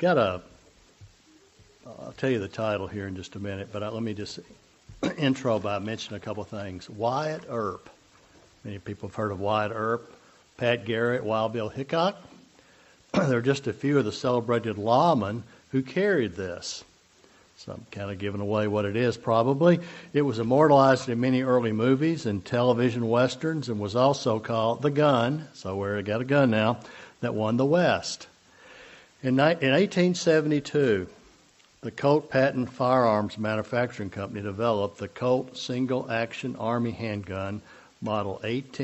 got I'll tell you the title here in just a minute, but let me just intro by mentioning a couple of things. Wyatt Earp. Many people have heard of Wyatt Earp. Pat Garrett, Wild Bill Hickok. There are just a few of the celebrated lawmen who carried this. So I'm kind of giving away what it is, probably. It was immortalized in many early movies and television westerns and was also called the gun, so we got a gun now, that won the West. In 1872, the Colt Patent Firearms Manufacturing Company developed the Colt Single Action Army Handgun Model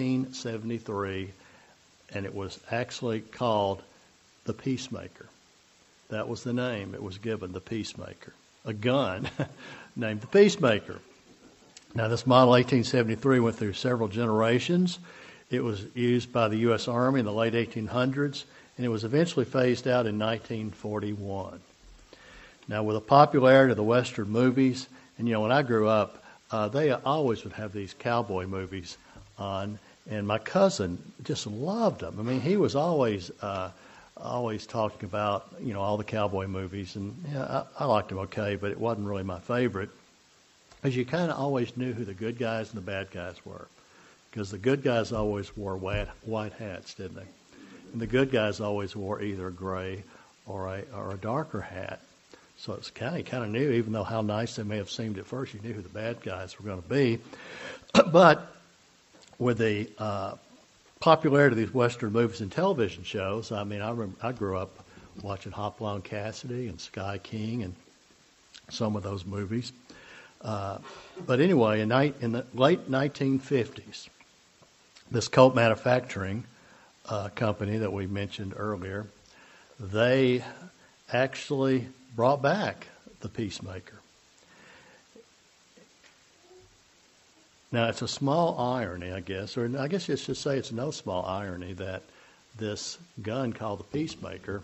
1873, and it was actually called the Peacemaker. That was the name it was given, the Peacemaker. A gun named the Peacemaker. Now, this Model 1873 went through several generations. It was used by the U.S. Army in the late 1800s, and it was eventually phased out in 1941. Now, with the popularity of the Western movies, and when I grew up, they always would have these cowboy movies on, and my cousin just loved them. I mean, he was always talking about, all the cowboy movies, and I liked them okay, but it wasn't really my favorite, because you kind of always knew who the good guys and the bad guys were, because the good guys always wore white hats, didn't they? And the good guys always wore either a gray or a darker hat. So it's kind of knew, even though how nice they may have seemed at first, you knew who the bad guys were going to be. But with the popularity of these Western movies and television shows, I mean, I grew up watching Hopalong Cassidy and Sky King and some of those movies. But anyway, in the late 1950s, this Colt Manufacturing company that we mentioned earlier, they actually brought back the Peacemaker. Now, it's a small irony, I guess, or I guess you should say it's no small irony that this gun called the Peacemaker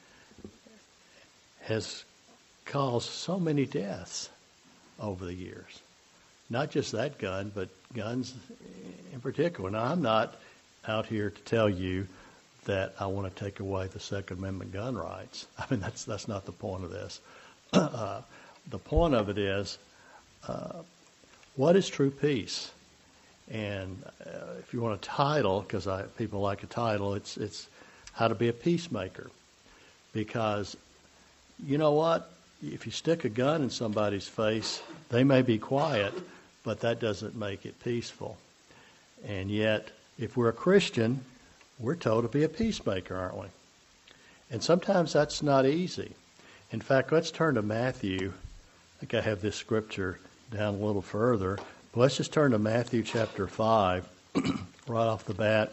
has caused so many deaths over the years. Not just that gun, but guns in particular. Now, I'm not out here to tell you that I want to take away the Second Amendment gun rights. I mean, that's not the point of this. The point of it is, what is true peace? And if you want a title, because people like a title, it's how to be a peacemaker. Because you know what? If you stick a gun in somebody's face, they may be quiet, but that doesn't make it peaceful. And yet, if we're a Christian, we're told to be a peacemaker, aren't we? And sometimes that's not easy. In fact, let's turn to Matthew. I think I have this scripture down a little further. But let's just turn to Matthew chapter 5 right off the bat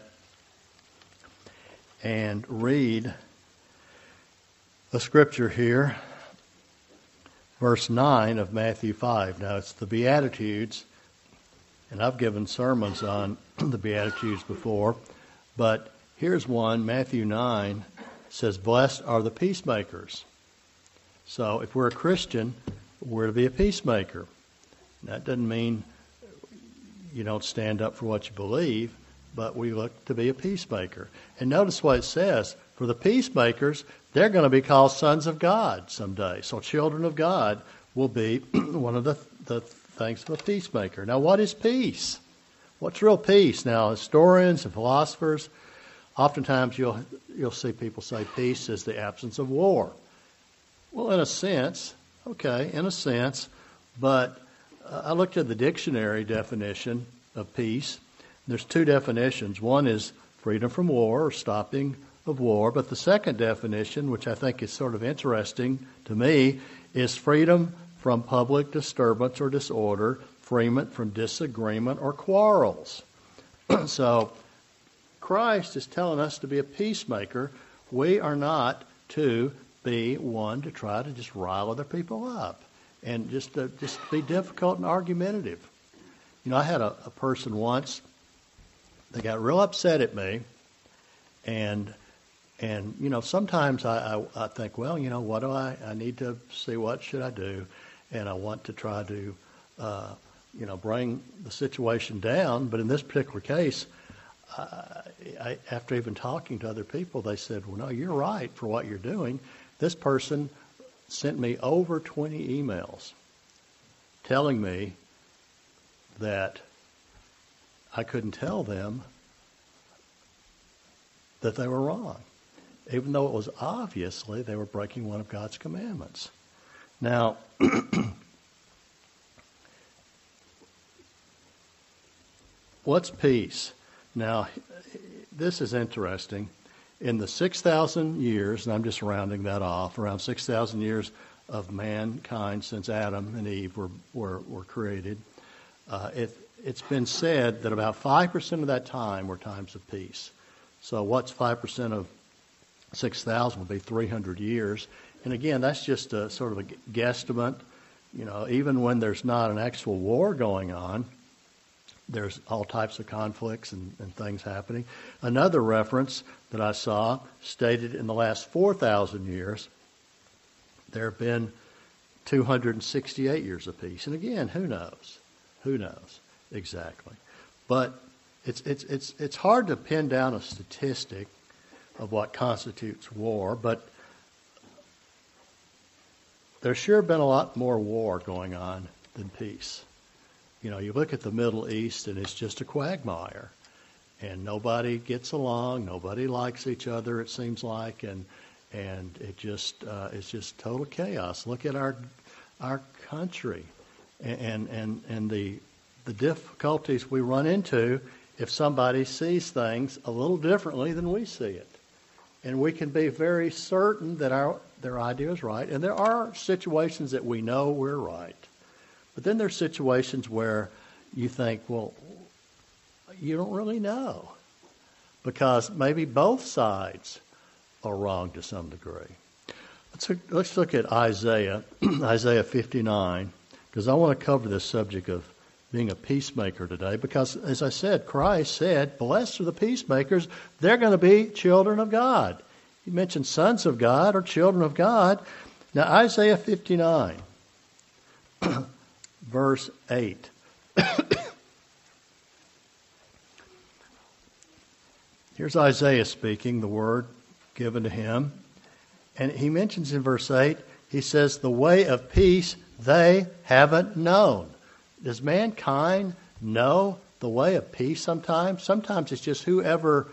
and read the scripture here. Verse 9 of Matthew 5. Now, it's the Beatitudes, and I've given sermons on the Beatitudes before, but here's one. Matthew 9 says, "Blessed are the peacemakers." So if we're a Christian, we're to be a peacemaker. That doesn't mean you don't stand up for what you believe, but we look to be a peacemaker. And notice what it says. For the peacemakers, they're going to be called sons of God someday. So children of God will be one of the things of a peacemaker. Now, what is peace? What's real peace? Now, historians and philosophers, oftentimes you'll see people say peace is the absence of war. Well, in a sense, but I looked at the dictionary definition of peace. There's two definitions. One is freedom from war or stopping of war, but the second definition, which I think is sort of interesting to me, is freedom from public disturbance or disorder, freedom from disagreement or quarrels. So Christ is telling us to be a peacemaker. We are not to be one to try to just rile other people up and just be difficult and argumentative. I had a person once that got real upset at me, and sometimes I think, well, what do I need to see, what should I do, and I want to try to bring the situation down. But in this particular case, after even talking to other people, they said, well, no, you're right for what you're doing. This person sent me over 20 emails telling me that I couldn't tell them that they were wrong, even though it was obviously they were breaking one of God's commandments. Now, what's peace? Now, this is interesting. In the 6,000 years, and I'm just rounding that off, around 6,000 years of mankind since Adam and Eve were created, it's been said that about 5% of that time were times of peace. So what's 5% of 6,000 would be 300 years. And again, that's just a sort of a guesstimate. You know, even when there's not an actual war going on, there's all types of conflicts and things happening. Another reference that I saw stated in the last 4,000 years, there have been 268 years of peace. And again, who knows? Who knows exactly? But it's hard to pin down a statistic of what constitutes war, but there's sure been a lot more war going on than peace. You know, you look at the Middle East and it's just a quagmire, and nobody gets along, nobody likes each other, it seems like, and it just it's just total chaos. Look at our country and the difficulties we run into if somebody sees things a little differently than we see it. And we can be very certain that their idea is right. And there are situations that we know we're right. But then there's situations where you think, well, you don't really know. Because maybe both sides are wrong to some degree. Let's look at Isaiah, Isaiah 59, because I want to cover this subject of being a peacemaker today. Because, as I said, Christ said, blessed are the peacemakers. They're going to be children of God. He mentioned sons of God or children of God. Now, Isaiah 59, verse 8. Here's Isaiah speaking, the word given to him. And he mentions in verse 8, he says, the way of peace they haven't known. Does mankind know the way of peace sometimes? Sometimes it's just whoever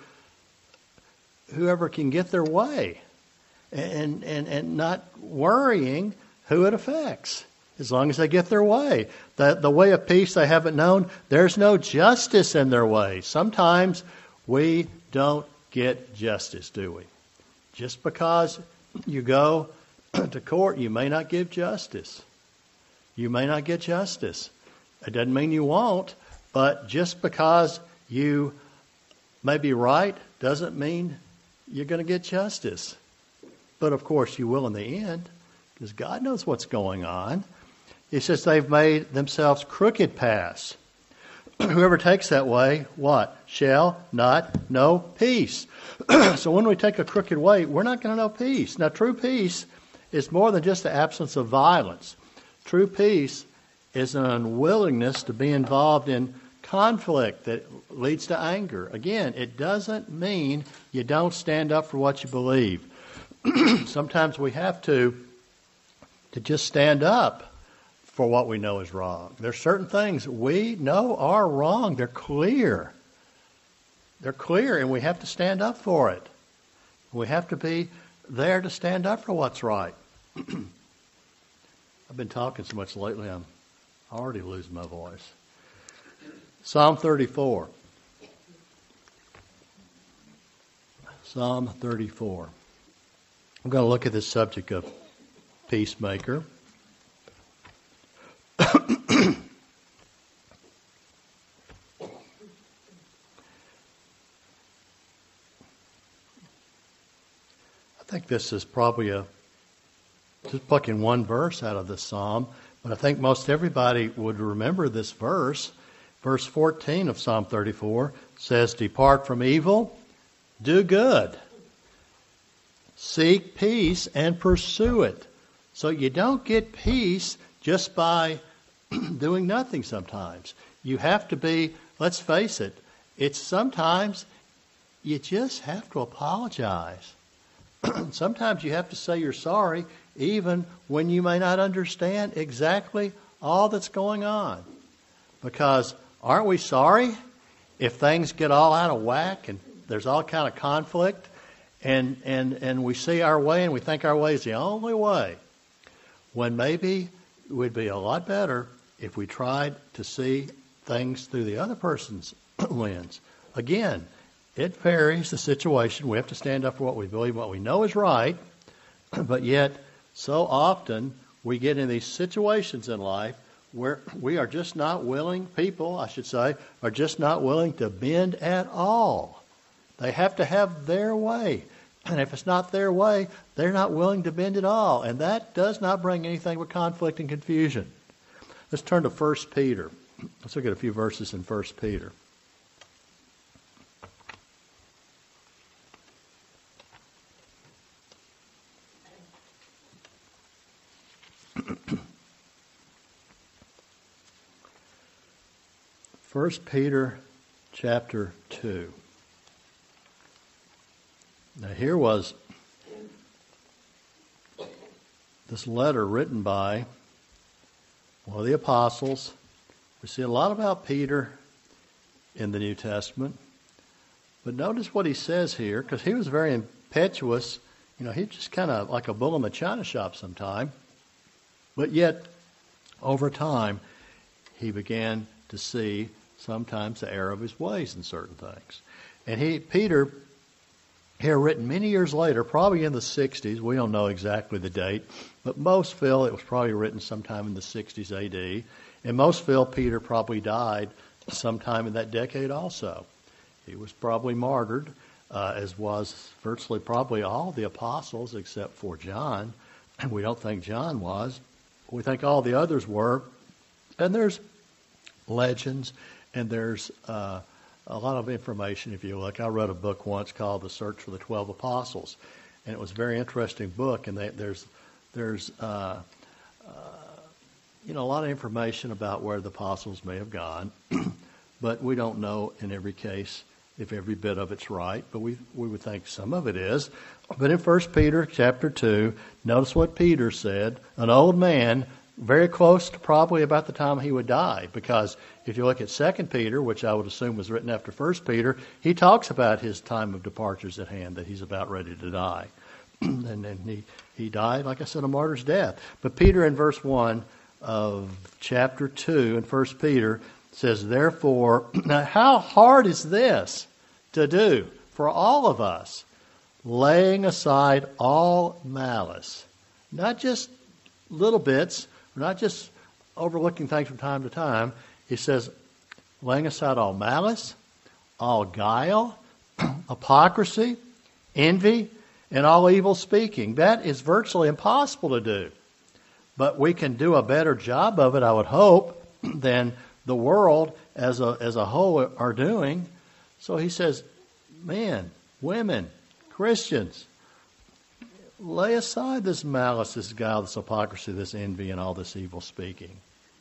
can get their way and not worrying who it affects, as long as they get their way. The way of peace they haven't known, there's no justice in their way. Sometimes we don't get justice, do we? Just because you go to court, you may not give justice. You may not get justice. It doesn't mean you won't, but just because you may be right doesn't mean you're going to get justice. But of course you will in the end, because God knows what's going on. He says they've made themselves crooked paths. Whoever takes that way, what? Shall not know peace. So when we take a crooked way, we're not going to know peace. Now, true peace is more than just the absence of violence. True peace is an unwillingness to be involved in conflict that leads to anger. Again, it doesn't mean you don't stand up for what you believe. Sometimes we have to just stand up for what we know is wrong. There's certain things we know are wrong. They're clear. They're clear, and we have to stand up for it. We have to be there to stand up for what's right. I've been talking so much lately, I'm already losing my voice. Psalm 34. Psalm 34. I'm going to look at this subject of peacemaker. I think this is probably just plucking one verse out of the psalm, but I think most everybody would remember this verse. Verse 14 of Psalm 34 says, depart from evil, do good. Seek peace and pursue it. So you don't get peace just by doing nothing sometimes. You have to be, let's face it, it's sometimes you just have to apologize Sometimes you have to say you're sorry even when you may not understand exactly all that's going on. Because aren't we sorry if things get all out of whack and there's all kind of conflict and we see our way and we think our way is the only way, when maybe it would be a lot better if we tried to see things through the other person's lens. Again, it varies the situation. We have to stand up for what we believe, what we know is right, but yet so often we get in these situations in life where we are just not willing, people, I should say, are just not willing to bend at all. They have to have their way. And if it's not their way, they're not willing to bend at all. And that does not bring anything but conflict and confusion. Let's turn to 1 Peter. Let's look at a few verses in 1 Peter. First Peter chapter 2. Now here was this letter written by one of the apostles. We see a lot about Peter in the New Testament. But notice what he says here, because he was very impetuous. You know, he's just kind of like a bull in the china shop sometime. But yet, over time, he began to see sometimes the error of his ways in certain things. And Peter, here written many years later, probably in the 60s, we don't know exactly the date, but most feel it was probably written sometime in the 60s AD. And most feel Peter probably died sometime in that decade also. He was probably martyred, as was virtually probably all the apostles except for John. And we don't think John was. We think all the others were. And there's legends and there's a lot of information if you look. I read a book once called The Search for the 12 Apostles. And it was a very interesting book. And there's a lot of information about where the apostles may have gone. But we don't know in every case if every bit of it's right. But we would think some of it is. But in 1 Peter chapter 2, notice what Peter said. An old man, very close to probably about the time he would die. Because if you look at 2 Peter, which I would assume was written after 1 Peter, he talks about his time of departure's at hand, that he's about ready to die. And then he died, like I said, a martyr's death. But Peter in verse 1 of chapter 2 in 1 Peter says, therefore, now how hard is this to do for all of us? Laying aside all malice. Not just little bits, not just overlooking things from time to time. He says, laying aside all malice, all guile, hypocrisy, envy, and all evil speaking. That is virtually impossible to do. But we can do a better job of it, I would hope, than the world as a whole are doing. So he says, men, women, Christians, lay aside this malice, this guile, this hypocrisy, this envy, and all this evil speaking.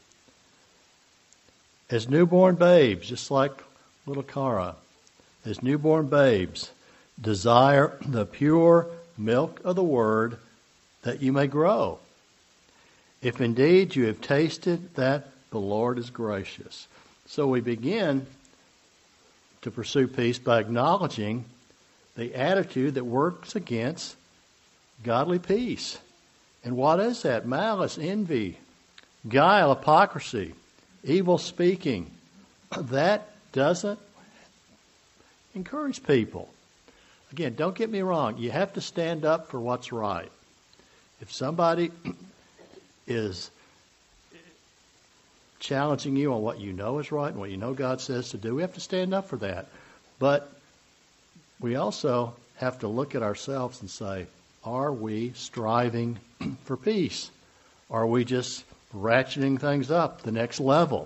As newborn babes, just like little Cara, as newborn babes, desire the pure milk of the word that you may grow. If indeed you have tasted that the Lord is gracious. So we begin to pursue peace by acknowledging the attitude that works against godly peace. And what is that? Malice, envy, guile, hypocrisy, evil speaking. That doesn't encourage people. Again, don't get me wrong. You have to stand up for what's right. If somebody is challenging you on what you know is right and what you know God says to do, we have to stand up for that. But we also have to look at ourselves and say, are we striving for peace? Are we just ratcheting things up the next level?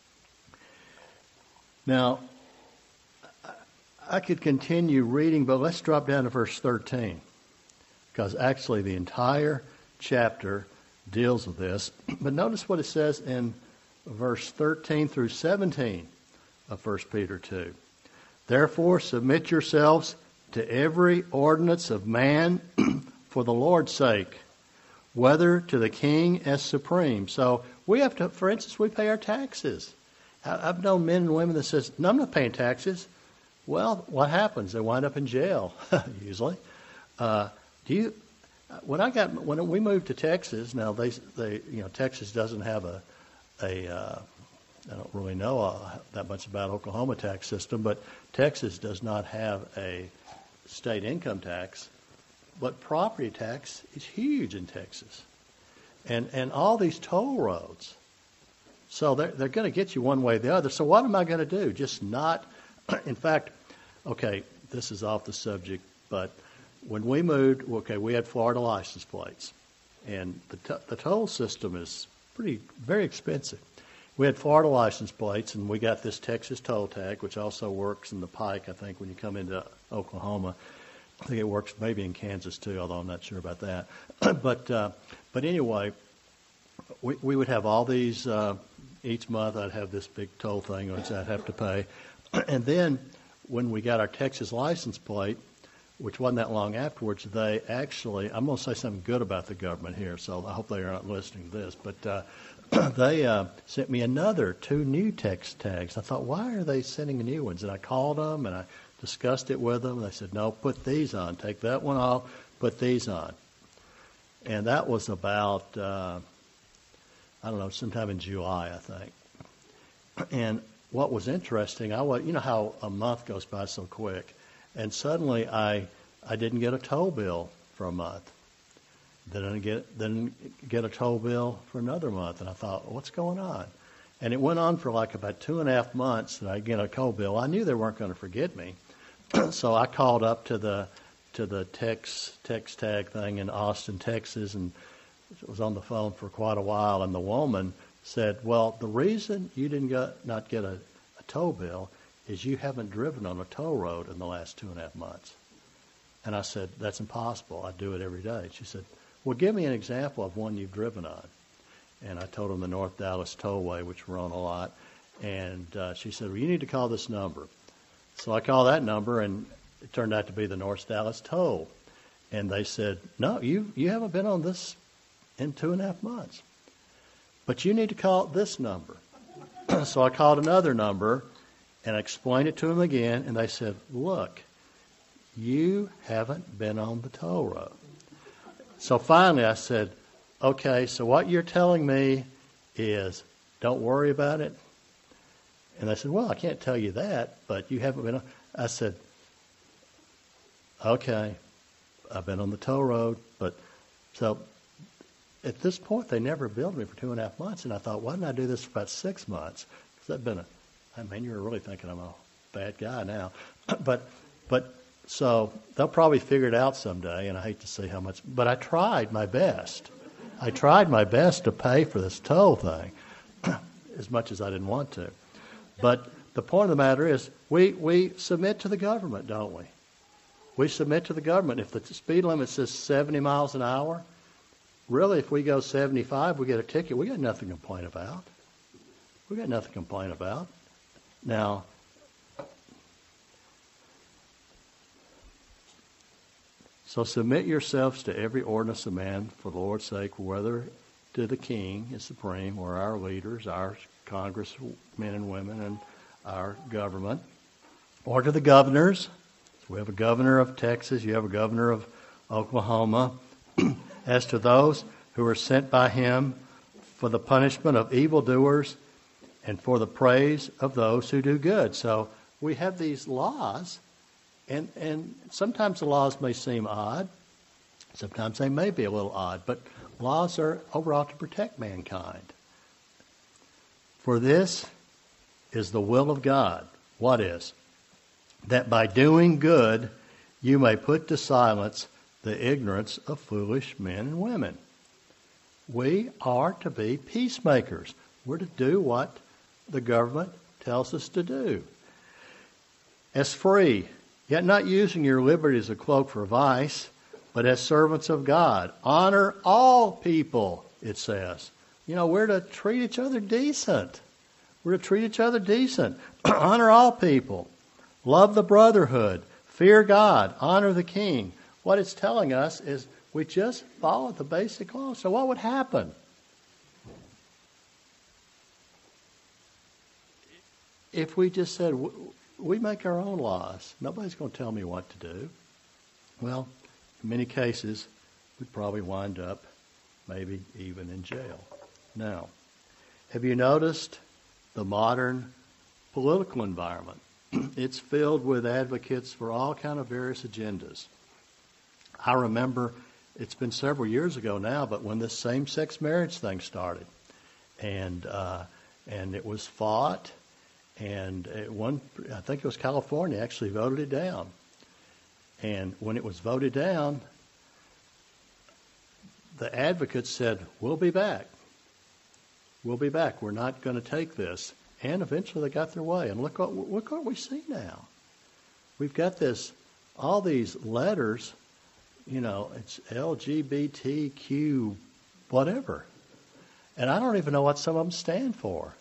Now, I could continue reading, but let's drop down to verse 13. Because actually the entire chapter deals with this. But notice what it says in verse 13 through 17 of 1 Peter 2. Therefore, submit yourselves to every ordinance of man for the Lord's sake, whether to the king as supreme. So we have to, for instance, we pay our taxes. I've known men and women that says, no, I'm not paying taxes. Well, what happens? They wind up in jail, usually. When we moved to Texas, now Texas doesn't have I don't really know that much about Oklahoma tax system, but Texas does not have a state income tax, but property tax is huge in Texas, and all these toll roads. So they're going to get you one way or the other. So what am I going to do? Just not. In fact, okay, this is off the subject, but when we moved, we had Florida license plates, and the toll system is very expensive. We had Florida license plates, and we got this Texas toll tag, which also works in the Pike, I think, when you come into Oklahoma. I think it works maybe in Kansas too, although I'm not sure about that. But anyway, we would have all these. Each month I'd have this big toll thing which I'd have to pay. And then when we got our Texas license plate, which wasn't that long afterwards, they actually, I'm going to say something good about the government here, so I hope they are not listening to this, but they sent me two new text tags. I thought, why are they sending me new ones? And I called them and I discussed it with them. They said, no, put these on. Take that one off, put these on. And that was about, sometime in July, I think. And what was interesting, you know how a month goes by so quick, and suddenly I didn't get a toll bill for a month. Then I didn't get a toll bill for another month, and I thought, what's going on? And it went on for like about 2.5 months that I'd get a toll bill. I knew they weren't going to forget me, so I called up to the text tag thing in Austin, Texas, and was on the phone for quite a while, and the woman said, well, the reason you not get a toll bill is you haven't driven on a toll road in the last 2.5 months. And I said, that's impossible. I do it every day. She said, well, give me an example of one you've driven on. And I told them the North Dallas Tollway, which we're on a lot. And she said, well, you need to call this number. So I called that number, and it turned out to be the North Dallas Toll. And they said, no, you haven't been on this in 2.5 months. But you need to call this number. So I called another number, and I explained it to them again, and they said, look, you haven't been on the toll road. So finally I said, okay, so what you're telling me is don't worry about it? And they said, well, I can't tell you that, but you haven't been on. I said, okay, I've been on the toll road, but so at this point they never billed me for 2.5 months, and I thought, why didn't I do this for about 6 months? Because you're really thinking I'm a bad guy now. But so they'll probably figure it out someday, and I hate to say how much, but I tried my best. I tried my best to pay for this toll thing as much as I didn't want to. But the point of the matter is we submit to the government, don't we? We submit to the government. If the speed limit says 70 miles an hour, really if we go 75, we get a ticket. We got nothing to complain about. We got nothing to complain about. Now, so submit yourselves to every ordinance of man for the Lord's sake, whether to the king is supreme, or our leaders, our congressmen and women, and our government, or to the governors. So we have a governor of Texas, you have a governor of Oklahoma, as to those who are sent by him for the punishment of evildoers and for the praise of those who do good. So we have these laws, and sometimes the laws may seem odd. Sometimes they may be a little odd, but laws are overall to protect mankind. For this is the will of God. What is? That by doing good you may put to silence the ignorance of foolish men and women. We are to be peacemakers. We're to do what the government tells us to do. As free, yet not using your liberty as a cloak for vice, but as servants of God. Honor all people, it says. We're to treat each other decent. We're to treat each other decent. Honor all people. Love the brotherhood. Fear God, honor the king. What it's telling us is we just follow the basic law. So what would happen? If we just said, we make our own laws, nobody's going to tell me what to do. Well, in many cases, we'd probably wind up maybe even in jail. Now, have you noticed the modern political environment? It's filled with advocates for all kind of various agendas. I remember, it's been several years ago now, but when this same-sex marriage thing started, and it was fought, and I think it was California actually voted it down. And when it was voted down, the advocates said, we'll be back. We'll be back. We're not going to take this. And eventually they got their way. And look what we see now. We've got all these letters, it's LGBTQ whatever. And I don't even know what some of them stand for.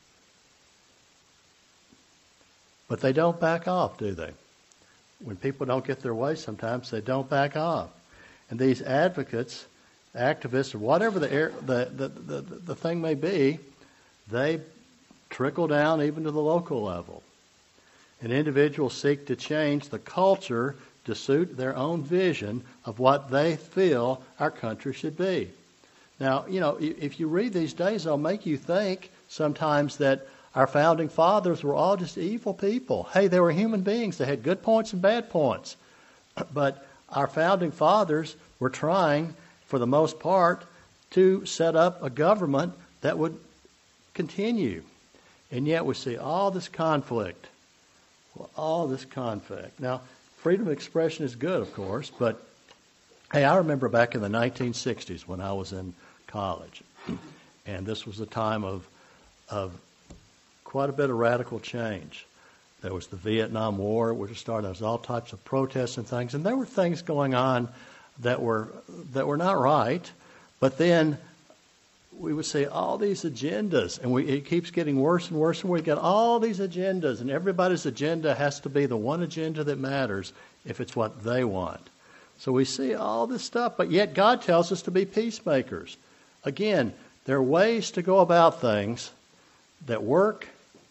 But they don't back off, do they? When people don't get their way, sometimes they don't back off. And these advocates, activists, or whatever the thing may be, they trickle down even to the local level. And individuals seek to change the culture to suit their own vision of what they feel our country should be. Now, if you read these days, they'll make you think sometimes that our founding fathers were all just evil people. Hey, they were human beings. They had good points and bad points. But our founding fathers were trying, for the most part, to set up a government that would continue. And yet we see all this conflict. Well, all this conflict. Now, freedom of expression is good, of course, but hey, I remember back in the 1960s when I was in college. And this was a time of quite a bit of radical change. There was the Vietnam War, which was starting. There was all types of protests and things, and there were things going on that were not right. But then we would see all these agendas, and it keeps getting worse and worse. And we get all these agendas, and everybody's agenda has to be the one agenda that matters if it's what they want. So we see all this stuff, but yet God tells us to be peacemakers. Again, there are ways to go about things that work.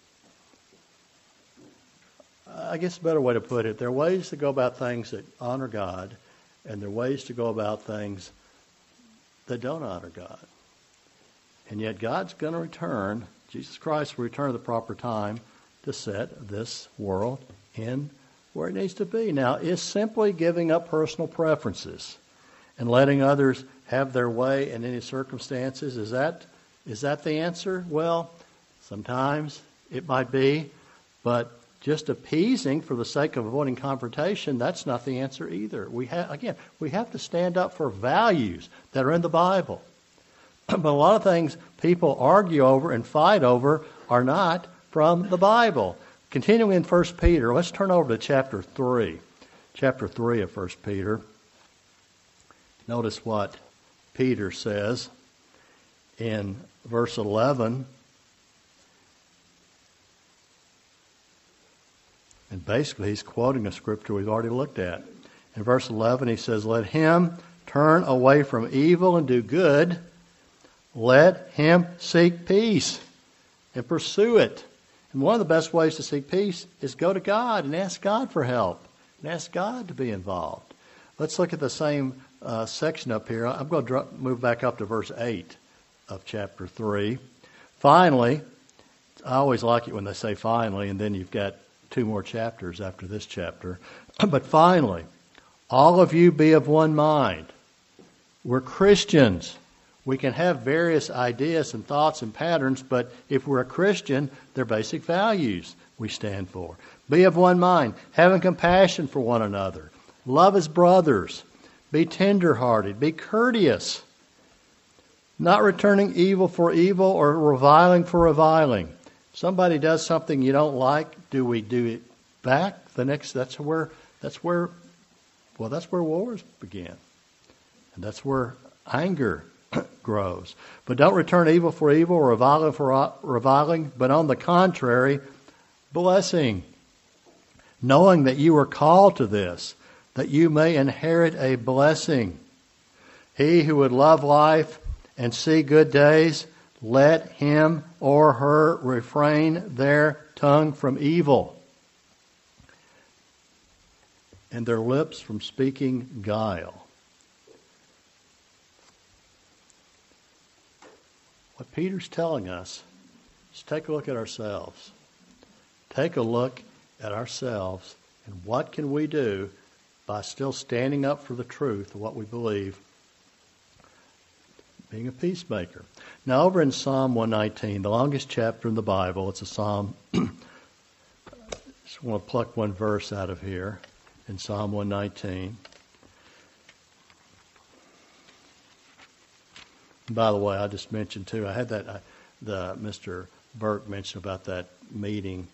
I guess a better way to put it, there are ways to go about things that honor God, and there are ways to go about things that don't honor God. And yet God's going to return, Jesus Christ will return at the proper time to set this world in where it needs to be. Now, is simply giving up personal preferences and letting others have their way in any circumstances, is that the answer? Well, sometimes it might be, but just appeasing for the sake of avoiding confrontation, that's not the answer either. We have to stand up for values that are in the Bible. But a lot of things people argue over and fight over are not from the Bible. Continuing in 1 Peter, let's turn over to chapter 3. Chapter 3 of 1 Peter. Notice what Peter says in verse 11. And basically, he's quoting a scripture we've already looked at. In verse 11, he says, "Let him turn away from evil and do good. Let him seek peace and pursue it." And one of the best ways to seek peace is go to God and ask God for help and ask God to be involved. Let's look at the same section up here. I'm going to move back up to verse 8 of chapter 3. Finally, I always like it when they say finally, and then you've got 2 more chapters after this chapter. But finally, all of you be of one mind. We're Christians. We can have various ideas and thoughts and patterns, but if we're a Christian, they're basic values we stand for. Be of one mind, having compassion for one another. Love as brothers. Be tender-hearted. Be courteous. Not returning evil for evil or reviling for reviling. Somebody does something you don't like, do we do it back? That's where wars begin. And that's where anger grows. But don't return evil for evil or reviling for reviling, but on the contrary, blessing. knowing that you were called to this, that you may inherit a blessing. He who would love life and see good days, let him or her refrain their tongue from evil, and their lips from speaking guile. What Peter's telling us is take a look at ourselves. Take a look at ourselves and what can we do by still standing up for the truth of what we believe, being a peacemaker. Now over in Psalm 119, the longest chapter in the Bible, it's a psalm. Just want to pluck one verse out of here in Psalm 119. By the way, I just mentioned too, I had that, Mr. Burke mentioned about that meeting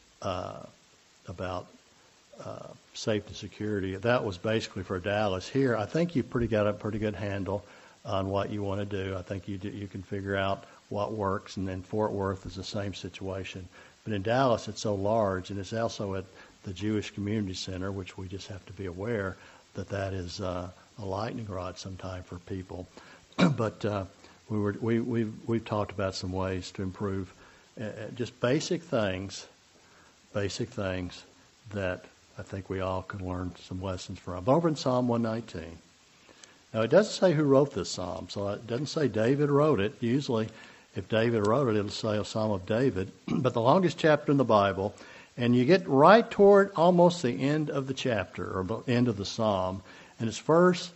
about safety and security. That was basically for Dallas. Here, I think you've got a pretty good handle on what you want to do. I think you can figure out what works, and then Fort Worth is the same situation. But in Dallas, it's so large, and it's also at the Jewish Community Center, which we just have to be aware that is a lightning rod sometime for people. But we've talked about some ways to improve just basic things that I think we all can learn some lessons from. Over in Psalm 119. Now, it doesn't say who wrote this psalm, so it doesn't say David wrote it. Usually, if David wrote it, it'll say a Psalm of David. But the longest chapter in the Bible, and you get right toward almost the end of the chapter, or the end of the psalm, and it's verse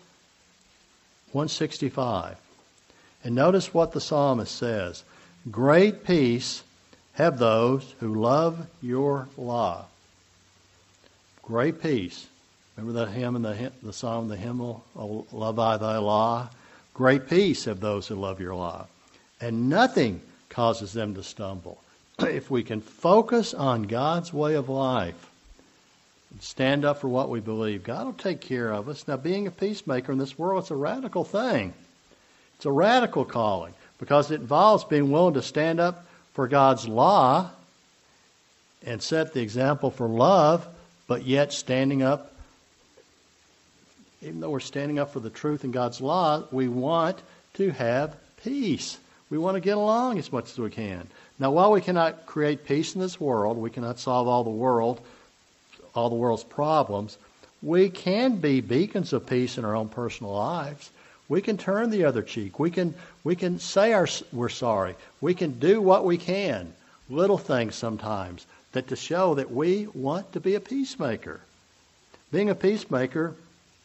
165. And notice what the psalmist says. Great peace have those who love your law. Great peace. Remember that hymn in the psalm, the hymnal, "O love I thy law"? Great peace have those who love your law. And nothing causes them to stumble. If we can focus on God's way of life, and stand up for what we believe, God will take care of us. Now, being a peacemaker in this world, it's a radical thing. It's a radical calling because it involves being willing to stand up for God's law and set the example for love, but yet standing up. Even though we're standing up for the truth in God's law, we want to have peace. We want to get along as much as we can. Now, while we cannot create peace in this world, we cannot solve all the world's problems, we can be beacons of peace in our own personal lives. We can turn the other cheek. We can say we're sorry. We can do what we can, little things sometimes, that to show that we want to be a peacemaker. Being a peacemaker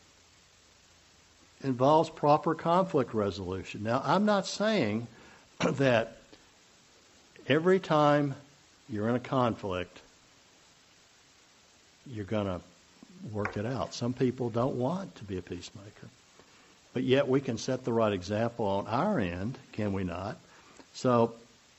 involves proper conflict resolution. Now, I'm not saying that every time you're in a conflict, you're going to work it out. Some people don't want to be a peacemaker. But yet we can set the right example on our end, can we not? So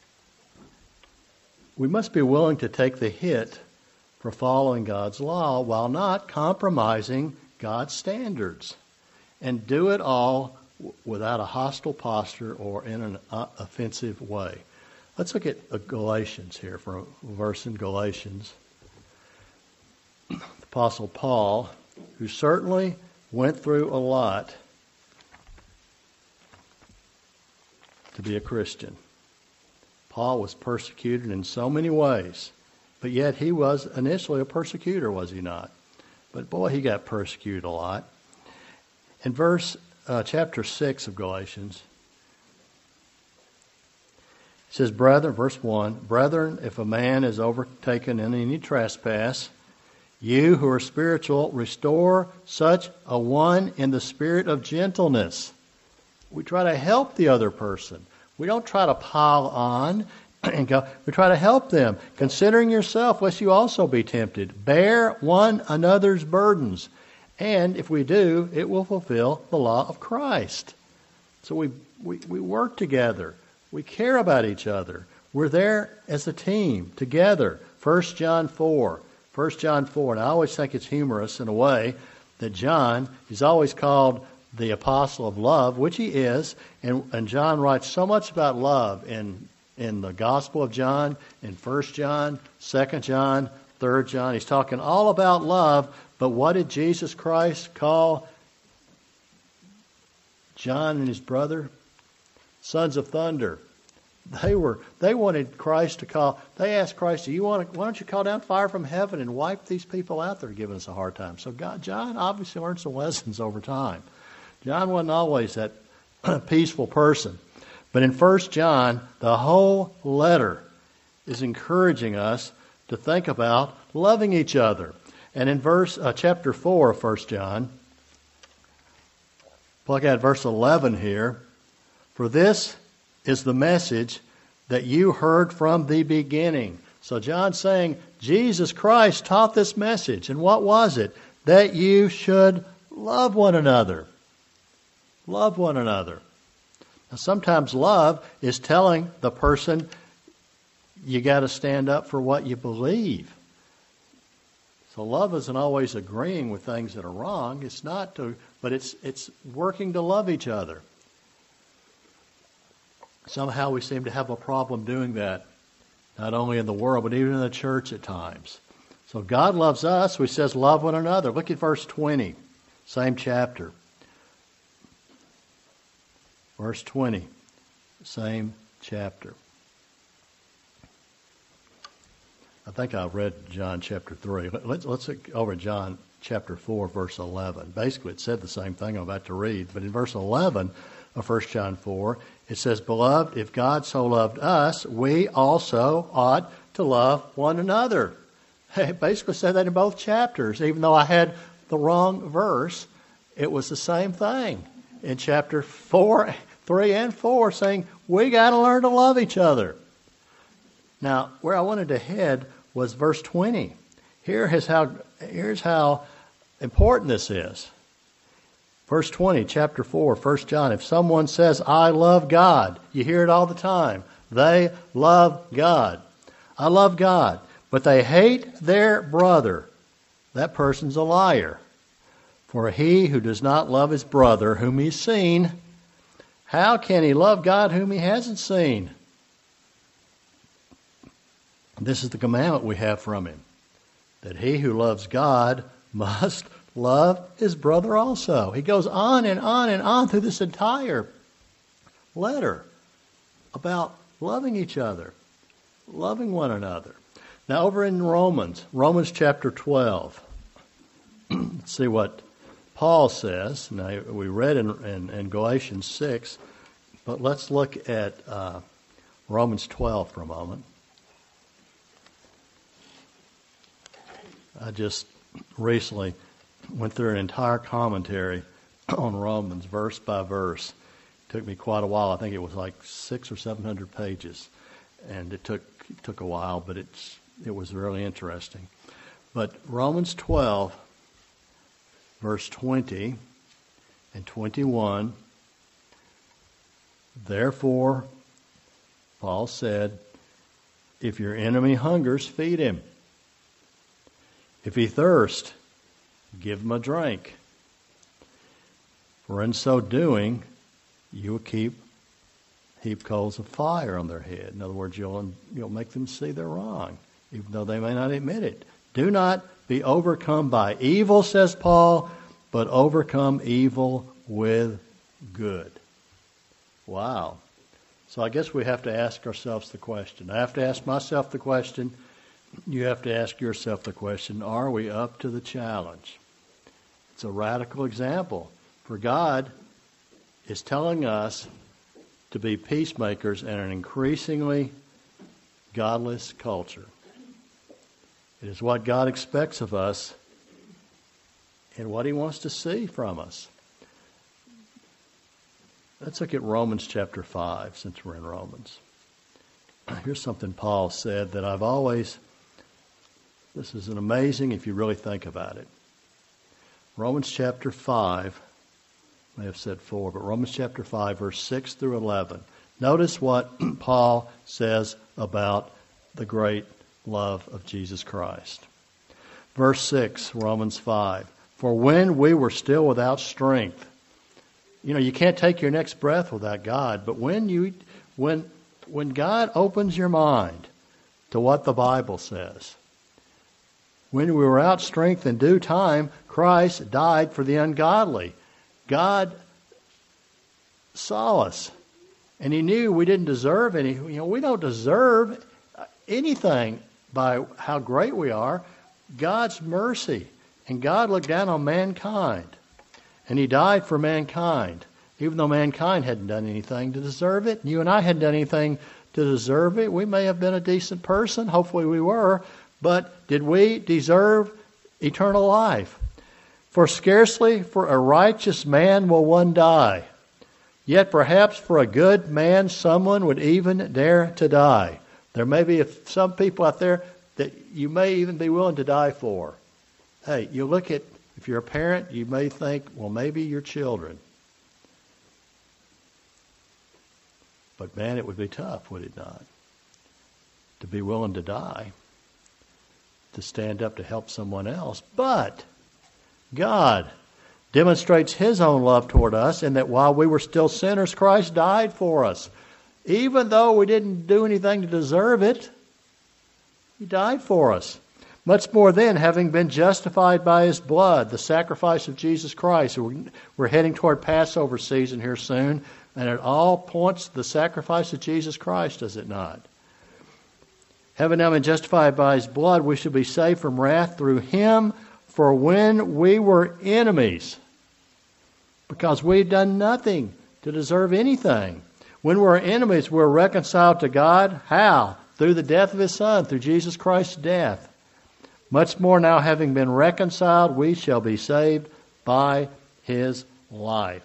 we must be willing to take the hit for following God's law while not compromising God's standards. And do it all without a hostile posture or in an offensive way. Let's look at Galatians here, for a verse in Galatians. The Apostle Paul, who certainly went through a lot to be a Christian. Paul was persecuted in so many ways, but yet he was initially a persecutor, was he not? But boy, he got persecuted a lot. In chapter 6 of Galatians, it says, "Brethren," verse 1, "Brethren, if a man is overtaken in any trespass, you who are spiritual, restore such a one in the spirit of gentleness." We try to help the other person. We don't try to pile on and go. We try to help them. "Considering yourself, lest you also be tempted. Bear one another's burdens. And if we do, it will fulfill the law of Christ." So we work together. We care about each other. We're there as a team, together. 1 John 4. And I always think it's humorous in a way that John, he's always called the apostle of love, which he is. And John writes so much about love in the Gospel of John, in 1 John, 2 John, 3 John. He's talking all about love, but what did Jesus Christ call John and his brother? Sons of thunder. They wanted Christ to call. They asked Christ, why don't you call down fire from heaven and wipe these people out that are giving us a hard time? So John obviously learned some lessons over time. John wasn't always that peaceful person. But in 1 John, the whole letter is encouraging us to think about loving each other. And in chapter 4 of 1 John, look at verse 11 here. For this is the message that you heard from the beginning. So John's saying Jesus Christ taught this message. And what was it? That you should love one another. Love one another. Now, sometimes love is telling the person you got to stand up for what you believe. So love isn't always agreeing with things that are wrong. It's not to, but it's working to love each other. Somehow we seem to have a problem doing that, not only in the world, but even in the church at times. So God loves us, so He says love one another. Look at verse 20, same chapter. Verse 20, same chapter. I think I read John chapter 3. Let's look over John chapter 4, verse 11. Basically, it said the same thing I'm about to read. But in verse 11 of 1 John 4, it says, Beloved, if God so loved us, we also ought to love one another. It basically said that in both chapters. Even though I had the wrong verse, it was the same thing. In chapter 4, 3 and 4, saying, we got to learn to love each other. Now, where I wanted to head was verse 20. Here's how important this is. Verse 20, chapter 4, 1 John. If someone says, I love God, you hear it all the time. They love God. I love God. But they hate their brother. That person's a liar. For he who does not love his brother whom he's seen, how can he love God whom he hasn't seen? This is the commandment we have from Him, that he who loves God must love his brother also. He goes on and on and on through this entire letter about loving each other, loving one another. Now over in Romans chapter 12, let's see what Paul says. Now we read in Galatians 6, but let's look at Romans 12 for a moment. I just recently went through an entire commentary on Romans, verse by verse. It took me quite a while. I think it was like 600 or 700 pages, and it took a while, but it was really interesting. But Romans 12, verse 20 and 21, therefore, Paul said, if your enemy hungers, feed him. If he thirsts, give him a drink. For in so doing, you will heap coals of fire on their head. In other words, you'll make them see they're wrong, even though they may not admit it. Do not be overcome by evil, says Paul, but overcome evil with good. Wow. So I guess we have to ask ourselves the question. I have to ask myself the question. You have to ask yourself the question, are we up to the challenge? It's a radical example. For God is telling us to be peacemakers in an increasingly godless culture. It is what God expects of us and what He wants to see from us. Let's look at Romans chapter 5, since we're in Romans. Here's something Paul said that I've always... This is amazing if you really think about it. Romans chapter 5, I may have said 4, but Romans chapter 5, verse 6 through 11. Notice what Paul says about the great love of Jesus Christ. Verse 6, Romans 5. For when we were still without strength, you can't take your next breath without God, but when God opens your mind to what the Bible says, When we were out strength in due time, Christ died for the ungodly. God saw us, and He knew we didn't deserve any. We don't deserve anything by how great we are. God's mercy, and God looked down on mankind, and He died for mankind, even though mankind hadn't done anything to deserve it. You and I hadn't done anything to deserve it. We may have been a decent person. Hopefully we were. But did we deserve eternal life? For scarcely for a righteous man will one die. Yet perhaps for a good man someone would even dare to die. There may be some people out there that you may even be willing to die for. Hey, you look at, if you're a parent, you may think, well, maybe your children. But man, it would be tough, would it not? To be willing to die, to stand up to help someone else. But God demonstrates His own love toward us in that while we were still sinners, Christ died for us. Even though we didn't do anything to deserve it, He died for us. Much more then, having been justified by His blood, the sacrifice of Jesus Christ. We're heading toward Passover season here soon, and it all points to the sacrifice of Jesus Christ, does it not? Having now been justified by His blood, we shall be saved from wrath through Him. For when we were enemies, because we'd done nothing to deserve anything, when we were enemies, we were reconciled to God. How? Through the death of His Son, through Jesus Christ's death. Much more now, having been reconciled, we shall be saved by His life.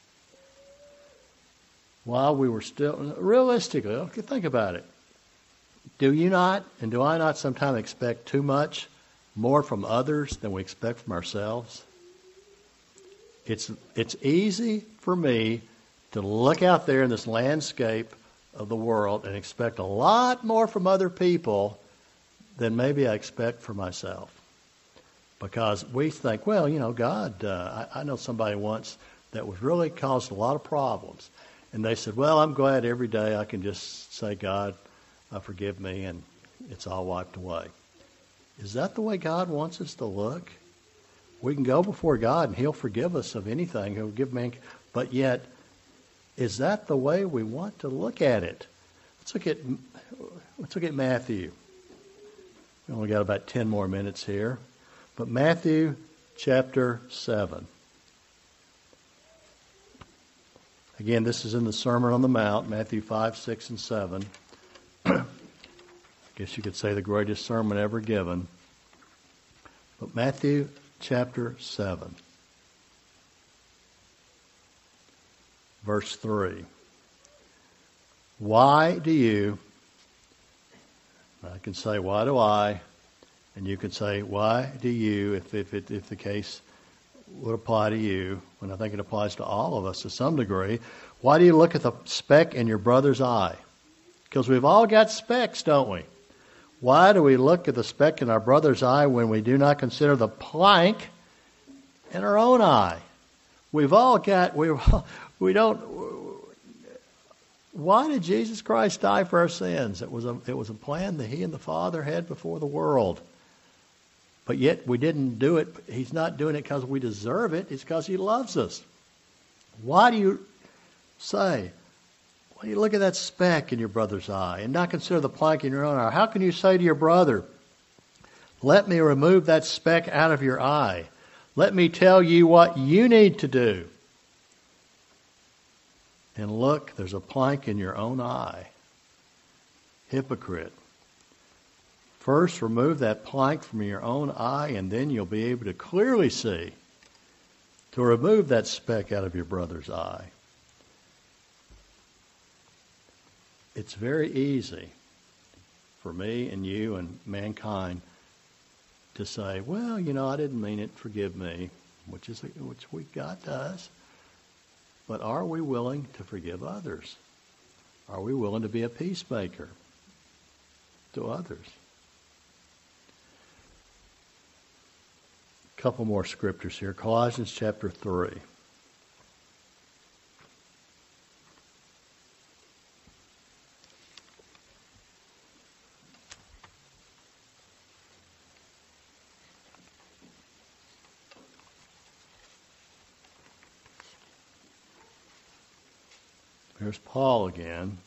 While we were still, realistically, okay, think about it. Do you not, and do I not sometimes expect too much, more from others than we expect from ourselves? It's easy for me to look out there in this landscape of the world and expect a lot more from other people than maybe I expect for myself. Because we think, well, God, I know somebody once that was really caused a lot of problems. And they said, well, I'm glad every day I can just say, God, forgive me, and it's all wiped away. Is that the way God wants us to look? We can go before God and He'll forgive us of anything. He'll give man, but yet, is that the way we want to look at it? Let's look at Matthew. We only got about 10 more minutes here. But Matthew chapter 7. Again, this is in the Sermon on the Mount, Matthew 5, 6, and 7. I guess you could say the greatest sermon ever given. But Matthew chapter 7, verse 3. Why do you, I can say, why do I? And you can say, why do you, if the case would apply to you, and I think it applies to all of us to some degree. Why do you look at the speck in your brother's eye? Because we've all got specks, don't we? Why do we look at the speck in our brother's eye when we do not consider the plank in our own eye? We've all got, we don't, why did Jesus Christ die for our sins? It was a plan that He and the Father had before the world. But yet we didn't do it. He's not doing it because we deserve it. It's because He loves us. Why do you say, why do you look at that speck in your brother's eye and not consider the plank in your own eye? How can you say to your brother, let me remove that speck out of your eye? Let me tell you what you need to do. And look, there's a plank in your own eye. Hypocrite. First, remove that plank from your own eye, and then you'll be able to clearly see to remove that speck out of your brother's eye. It's very easy for me and you and mankind to say, well, I didn't mean it, forgive me, which God does. But are we willing to forgive others? Are we willing to be a peacemaker to others? A couple more scriptures here. Colossians chapter 3. Here's Paul again.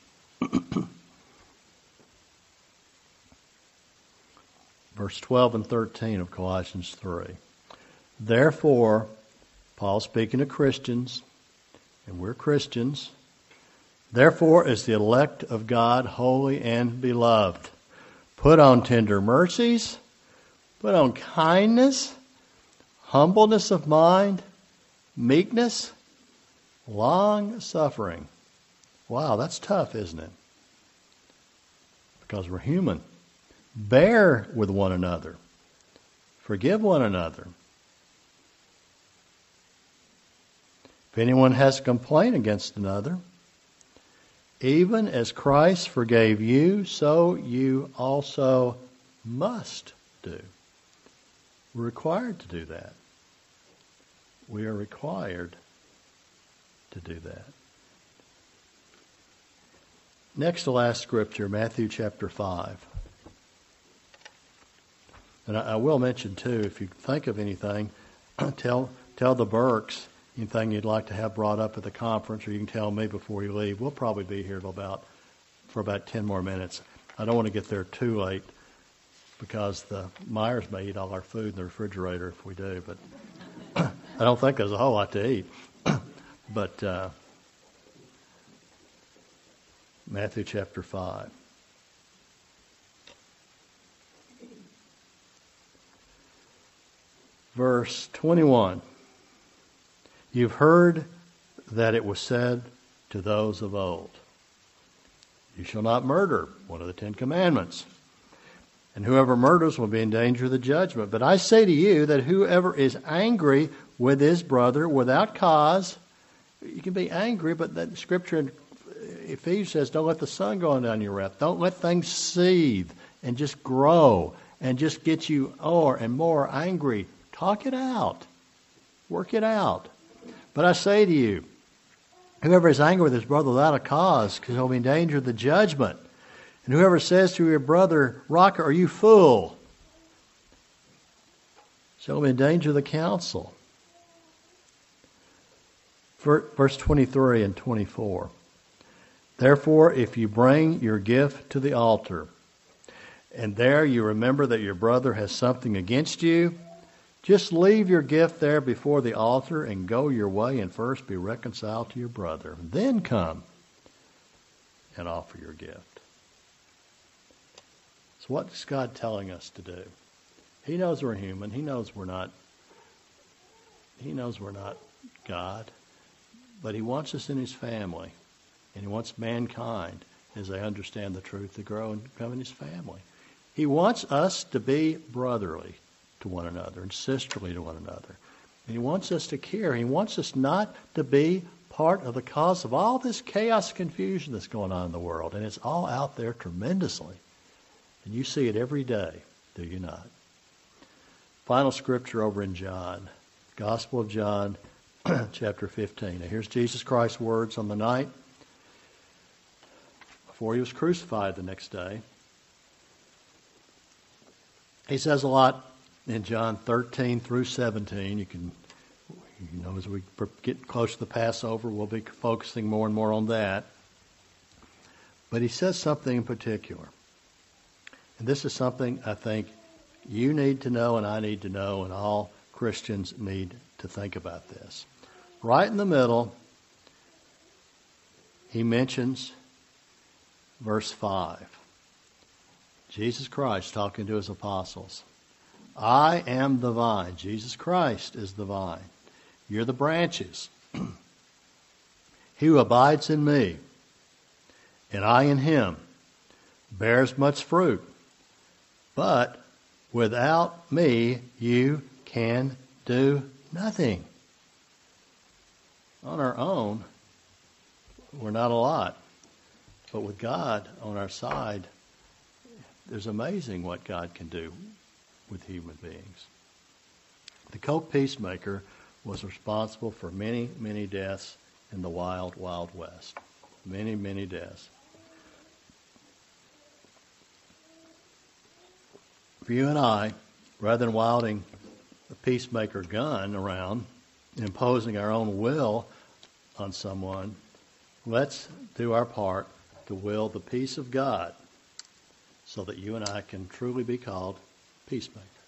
Verse 12 and 13 of Colossians 3. Therefore, Paul speaking to Christians, and we're Christians, therefore, as the elect of God, holy and beloved, put on tender mercies, put on kindness, humbleness of mind, meekness, long-suffering. Wow, that's tough, isn't it? Because we're human. Bear with one another. Forgive one another. If anyone has a complaint against another, even as Christ forgave you, so you also must do. We're required to do that. We are required to do that. Next to last scripture, Matthew chapter 5. And I will mention too, if you think of anything, tell the Burks anything you'd like to have brought up at the conference, or you can tell me before you leave. We'll probably be here for about 10 more minutes. I don't want to get there too late because the Myers may eat all our food in the refrigerator if we do, but I don't think there's a whole lot to eat. But Matthew chapter 5. Verse 21. You've heard that it was said to those of old, you shall not murder, one of the 10 commandments. And whoever murders will be in danger of the judgment. But I say to you that whoever is angry with his brother without cause, you can be angry, but that scripture in Ephesians says, don't let the sun go down your wrath. Don't let things seethe and just grow and just get you more and more angry. Talk it out. Work it out. But I say to you, whoever is angry with his brother without a cause, because he'll be in danger of the judgment. And whoever says to your brother, Rocker, are you fool? Shall be in danger of the council. Verse 23 and 24. Therefore, if you bring your gift to the altar, and there you remember that your brother has something against you, just leave your gift there before the altar and go your way and first be reconciled to your brother. Then come and offer your gift. So what is God telling us to do? He knows we're human. He knows we're not God. But He wants us in His family. And He wants mankind, as they understand the truth, to grow and become in His family. He wants us to be brotherly to one another and sisterly to one another. And He wants us to care. He wants us not to be part of the cause of all this chaos and confusion that's going on in the world. And it's all out there tremendously. And you see it every day, do you not? Final scripture over in John. Gospel of John, chapter 15. Now here's Jesus Christ's words on the night before He was crucified the next day. He says a lot in John 13 through 17. As we get close to the Passover, we'll be focusing more and more on that. But He says something in particular. And this is something I think you need to know and I need to know, and all Christians need to think about this. Right in the middle, He mentions verse 5. Jesus Christ talking to His apostles. I am the vine. Jesus Christ is the vine. You're the branches. He who abides in me, and I in him, bears much fruit. But without me, you can do nothing. On our own, we're not a lot. But with God on our side, there's amazing what God can do with human beings. The Koch peacemaker was responsible for many, many deaths in the wild, wild West. Many, many deaths. For you and I, rather than wielding a peacemaker gun around and imposing our own will on someone, let's do our part to will the peace of God so that you and I can truly be called peacemakers.